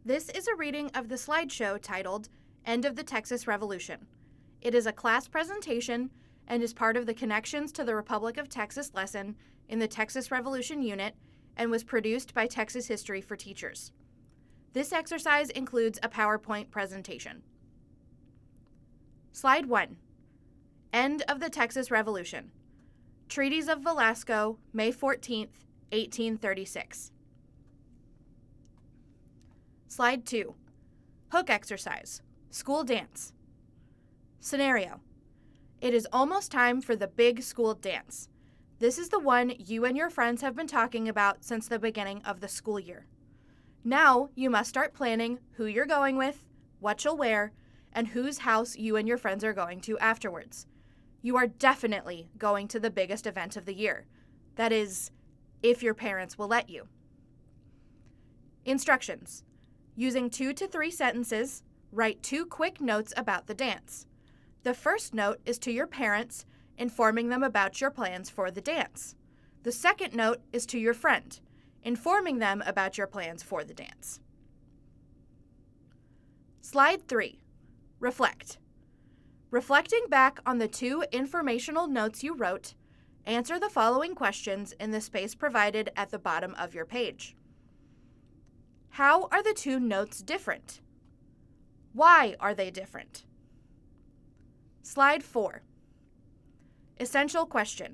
This is a reading of the slideshow titled End of the Texas Revolution. It is a class presentation and is part of the Connections to the Republic of Texas lesson in the Texas Revolution unit and was produced by Texas History for Teachers. This exercise includes a PowerPoint presentation. Slide 1. End of the Texas Revolution. Treaties of Velasco, May 14, 1836. Slide 2. Hook exercise. School dance. Scenario. It is almost time for the big school dance. This is the one you and your friends have been talking about since the beginning of the school year. Now you must start planning who you're going with, what you'll wear, and whose house you and your friends are going to afterwards. You are definitely going to the biggest event of the year. That is, if your parents will let you. Instructions. Using 2 to 3 sentences, write 2 quick notes about the dance. The first note is to your parents, informing them about your plans for the dance. The second note is to your friend, informing them about your plans for the dance. Slide 3. Reflect. Reflecting back on the 2 informational notes you wrote, answer the following questions in the space provided at the bottom of your page. How are the 2 notes different? Why are they different? Slide 4. Essential question.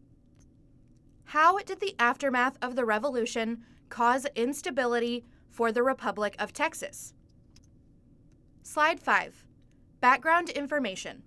How did the aftermath of the revolution cause instability for the Republic of Texas? Slide 5. Background information.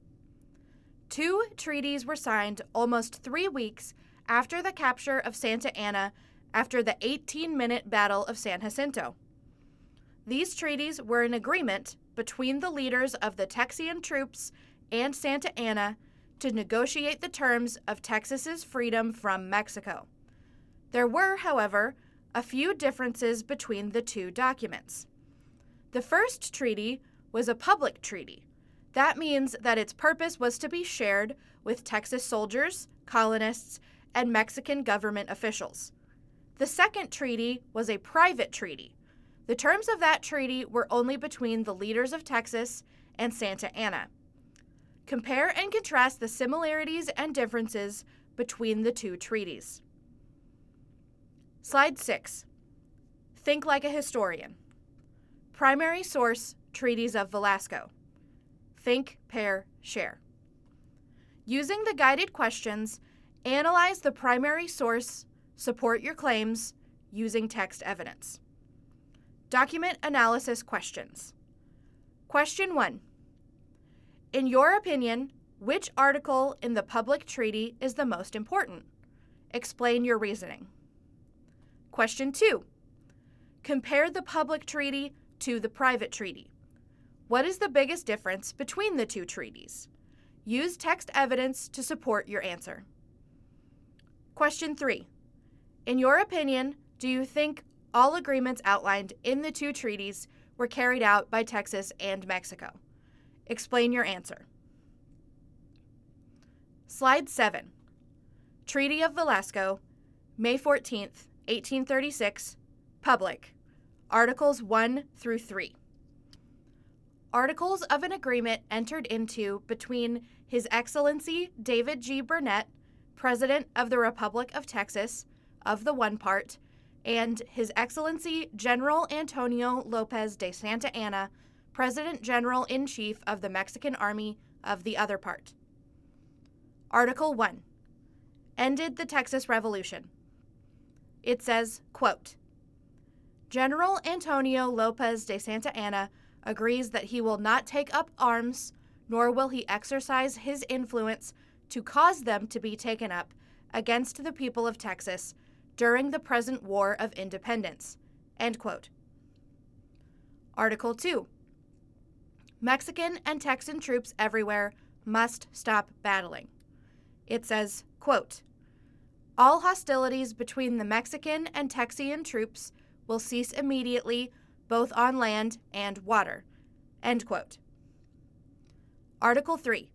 2 treaties were signed almost 3 weeks after the capture of Santa Anna after the 18-minute Battle of San Jacinto. These treaties were an agreement between the leaders of the Texian troops and Santa Anna to negotiate the terms of Texas's freedom from Mexico. There were, however, a few differences between the 2 documents. The first treaty was a public treaty. That means that its purpose was to be shared with Texas soldiers, colonists, and Mexican government officials. The second treaty was a private treaty. The terms of that treaty were only between the leaders of Texas and Santa Anna. Compare and contrast the similarities and differences between the 2 treaties. Slide 6. Think like a historian. Primary source, Treaties of Velasco. Think, pair, share. Using the guided questions, analyze the primary source, support your claims using text evidence. Document analysis questions. Question 1. In your opinion, which article in the public treaty is the most important? Explain your reasoning. Question 2. Compare the public treaty to the private treaty. What is the biggest difference between the 2 treaties? Use text evidence to support your answer. Question 3. In your opinion, do you think all agreements outlined in the 2 treaties were carried out by Texas and Mexico? Explain your answer. Slide 7. Treaty of Velasco, May 14, 1836, public. Articles 1 through 3. Articles of an agreement entered into between His Excellency David G. Burnett, President of the Republic of Texas, of the one part, and His Excellency General Antonio Lopez de Santa Anna, President General-in-Chief of the Mexican Army, of the other part. Article 1. Ended the Texas Revolution. It says, quote, General Antonio Lopez de Santa Anna agrees that he will not take up arms, nor will he exercise his influence to cause them to be taken up against the people of Texas during the present War of Independence. End quote. Article 2. Mexican and Texan troops everywhere must stop battling. It says, quote, All hostilities between the Mexican and Texian troops will cease immediately, both on land and water. End quote. Article 3.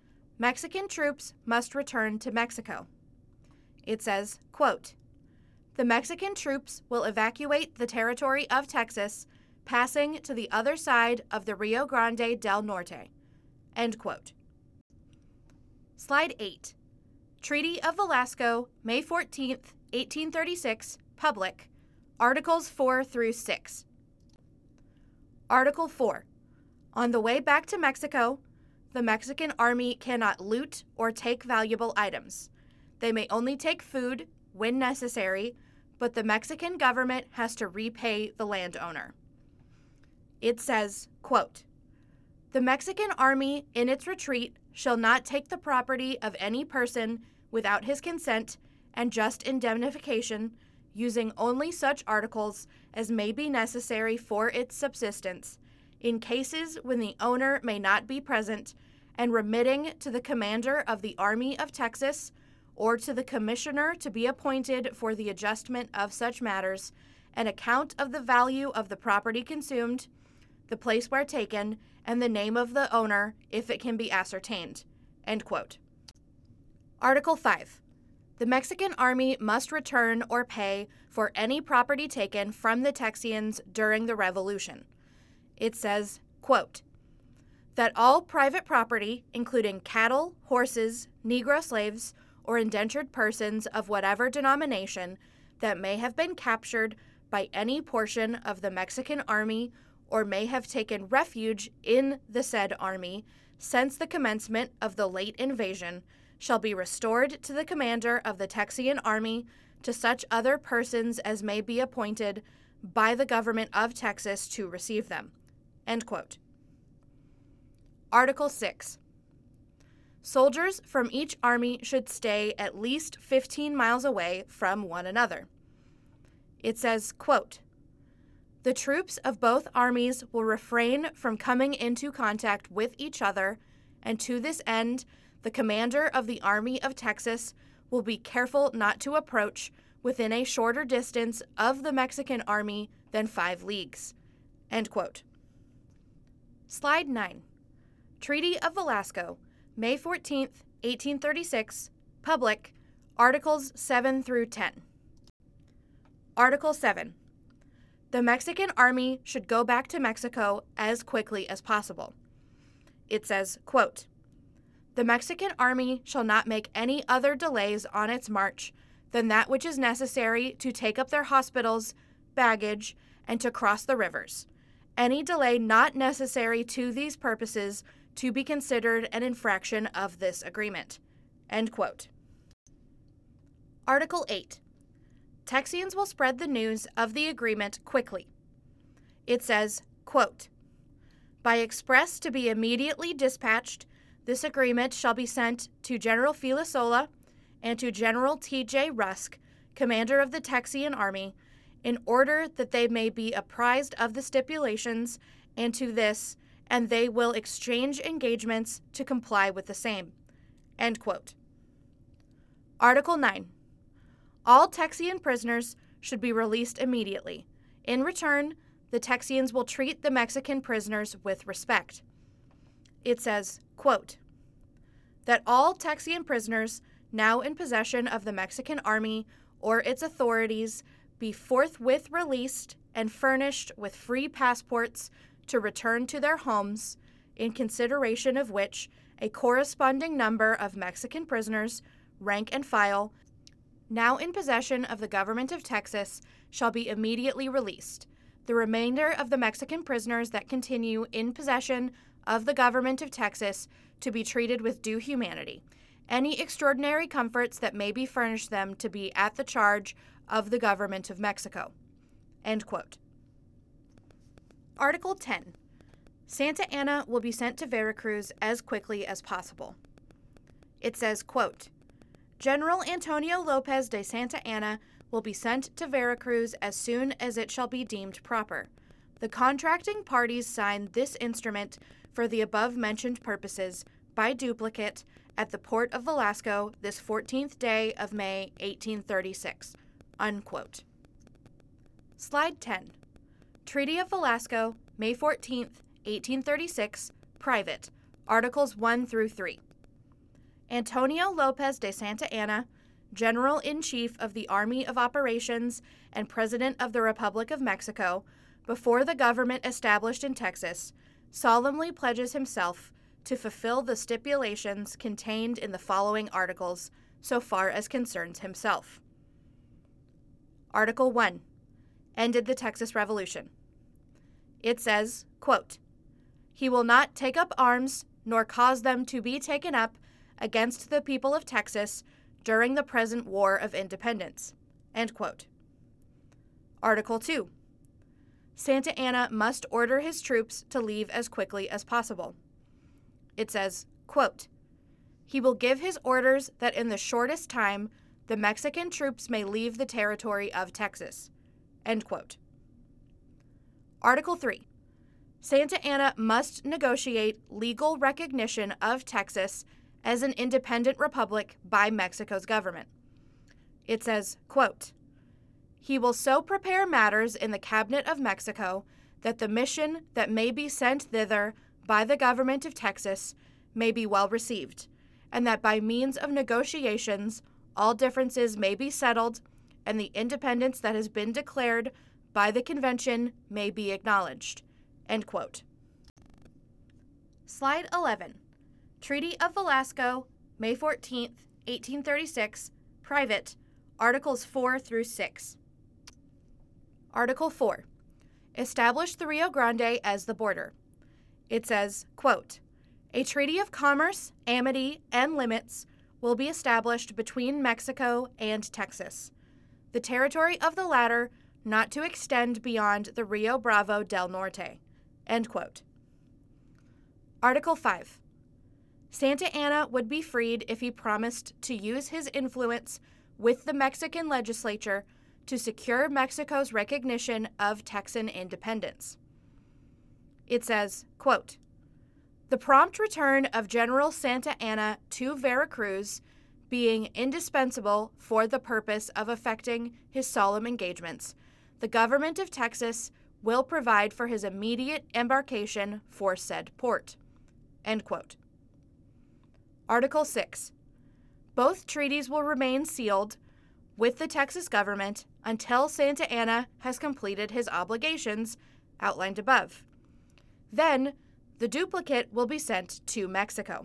Mexican troops must return to Mexico. It says, quote, The Mexican troops will evacuate the territory of Texas, passing to the other side of the Rio Grande del Norte. End quote. Slide 8. Treaty of Velasco, May 14, 1836, public, Articles 4 through 6. Article 4. On the way back to Mexico, the Mexican Army cannot loot or take valuable items. They may only take food when necessary, but the Mexican government has to repay the landowner. It says, quote, "The Mexican Army in its retreat shall not take the property of any person without his consent and just indemnification, using only such articles as may be necessary for its subsistence, in cases when the owner may not be present, and remitting to the commander of the Army of Texas or to the commissioner to be appointed for the adjustment of such matters an account of the value of the property consumed, the place where taken, and the name of the owner if it can be ascertained." End quote. Article 5. The Mexican Army must return or pay for any property taken from the Texians during the Revolution. It says, quote, "That all private property, including cattle, horses, Negro slaves, or indentured persons of whatever denomination, that may have been captured by any portion of the Mexican Army or may have taken refuge in the said army since the commencement of the late invasion, shall be restored to the commander of the Texian Army, to such other persons as may be appointed by the government of Texas to receive them." End quote. Article 6. Soldiers from each army should stay at least 15 miles away from one another. It says, quote, "The troops of both armies will refrain from coming into contact with each other, and to this end, the commander of the Army of Texas will be careful not to approach within a shorter distance of the Mexican Army than 5 leagues." End quote. Slide 9. Treaty of Velasco, May 14, 1836, public, Articles 7 through 10. Article 7. The Mexican Army should go back to Mexico as quickly as possible. It says, quote, "The Mexican Army shall not make any other delays on its march than that which is necessary to take up their hospitals, baggage, and to cross the rivers. Any delay not necessary to these purposes to be considered an infraction of this agreement." End quote. Article 8. Texians will spread the news of the agreement quickly. It says, quote, "By express to be immediately dispatched, this agreement shall be sent to General Filasola and to General T.J. Rusk, commander of the Texian Army, in order that they may be apprised of the stipulations, and to this, and they will exchange engagements to comply with the same." End quote. Article 9. All Texian prisoners should be released immediately. In return, the Texians will treat the Mexican prisoners with respect. It says, quote, "That all Texian prisoners now in possession of the Mexican Army or its authorities be forthwith released and furnished with free passports to return to their homes, in consideration of which a corresponding number of Mexican prisoners, rank and file, now in possession of the government of Texas, shall be immediately released. The remainder of the Mexican prisoners that continue in possession of the government of Texas to be treated with due humanity. Any extraordinary comforts that may be furnished them to be at the charge of the government of Mexico." End quote. Article 10. Santa Anna will be sent to Veracruz as quickly as possible. It says, quote, "General Antonio Lopez de Santa Anna will be sent to Veracruz as soon as it shall be deemed proper. The contracting parties sign this instrument for the above-mentioned purposes by duplicate at the port of Velasco this 14th day of May, 1836." Unquote. Slide 10. Treaty of Velasco, May 14th, 1836, private, Articles 1 through 3. Antonio Lopez de Santa Anna, General-in-Chief of the Army of Operations and President of the Republic of Mexico, before the government established in Texas, solemnly pledges himself to fulfill the stipulations contained in the following articles so far as concerns himself. Article 1. Ended the Texas Revolution. It says, quote, "He will not take up arms nor cause them to be taken up against the people of Texas during the present War of Independence." End quote. Article 2. Santa Anna must order his troops to leave as quickly as possible. It says, quote, "He will give his orders that in the shortest time the Mexican troops may leave the territory of Texas." End quote. Article 3. Santa Anna must negotiate legal recognition of Texas as an independent republic by Mexico's government. It says, quote, "He will so prepare matters in the Cabinet of Mexico that the mission that may be sent thither by the government of Texas may be well received, and that by means of negotiations all differences may be settled, and the independence that has been declared by the convention may be acknowledged." End quote. Slide 11. Treaty of Velasco, May 14, 1836, Private, Articles 4 through 6. Article 4. Establish the Rio Grande as the border. It says, quote, "A treaty of commerce, amity, and limits will be established between Mexico and Texas, the territory of the latter not to extend beyond the Rio Bravo del Norte." End quote. Article 5. Santa Anna would be freed if he promised to use his influence with the Mexican legislature to secure Mexico's recognition of Texan independence. It says, quote, "The prompt return of General Santa Anna to Veracruz being indispensable for the purpose of effecting his solemn engagements, the government of Texas will provide for his immediate embarkation for said port." End quote. Article 6. Both treaties will remain sealed with the Texas government until Santa Anna has completed his obligations outlined above. Then, the duplicate will be sent to Mexico.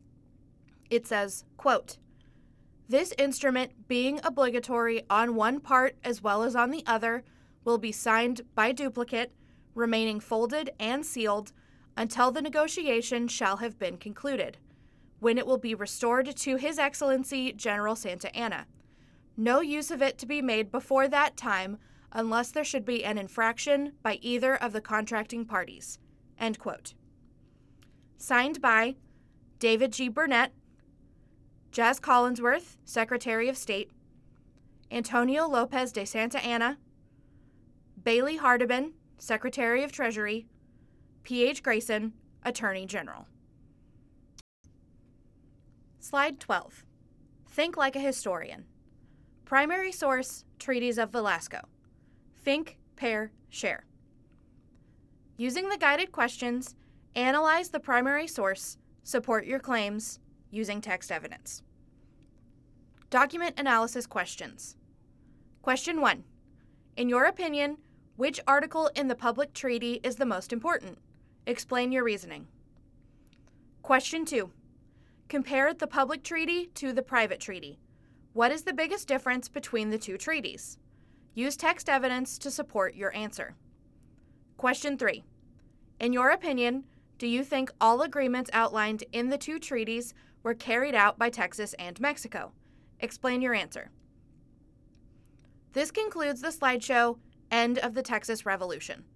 It says, quote, "This instrument, being obligatory on one part as well as on the other, will be signed by duplicate, remaining folded and sealed until the negotiation shall have been concluded, when it will be restored to His Excellency General Santa Anna. No use of it to be made before that time unless there should be an infraction by either of the contracting parties." End quote. Signed by David G. Burnett, Jaz Collinsworth, Secretary of State, Antonio Lopez de Santa Anna, Bailey Hardibin, Secretary of Treasury, P.H. Grayson, Attorney General. Slide 12. Think like a historian. Primary source, Treaties of Velasco. Think, pair, share. Using the guided questions, analyze the primary source, support your claims using text evidence. Document analysis questions. Question 1. In your opinion, which article in the public treaty is the most important? Explain your reasoning. Question 2. Compare the public treaty to the private treaty. What is the biggest difference between the two treaties? Use text evidence to support your answer. Question 3. In your opinion, do you think all agreements outlined in the two treaties were carried out by Texas and Mexico? Explain your answer. This concludes the slideshow, End of the Texas Revolution.